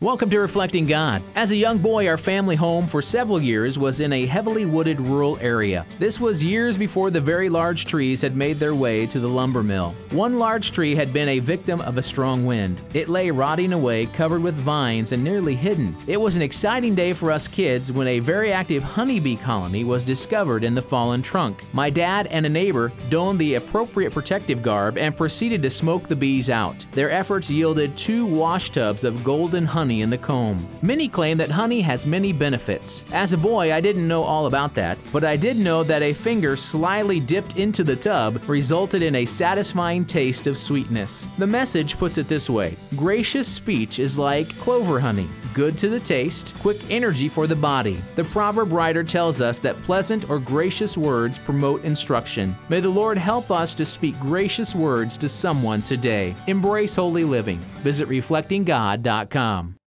Welcome to Reflecting God. As a young boy, our family home for several years was in a heavily wooded rural area. This was years before the very large trees had made their way to the lumber mill. One large tree had been a victim of a strong wind. It lay rotting away, covered with vines and nearly hidden. It was an exciting day for us kids when a very active honeybee colony was discovered in the fallen trunk. My dad and a neighbor donned the appropriate protective garb and proceeded to smoke the bees out. Their efforts yielded 2 wash tubs of golden honey in the comb. Many claim that honey has many benefits. As a boy, I didn't know all about that, but I did know that a finger slyly dipped into the tub resulted in a satisfying taste of sweetness. The message puts it this way: gracious speech is like clover honey, good to the taste, quick energy for the body. The proverb writer tells us that pleasant or gracious words promote instruction. May the Lord help us to speak gracious words to someone today. Embrace holy living. Visit reflectinggod.com.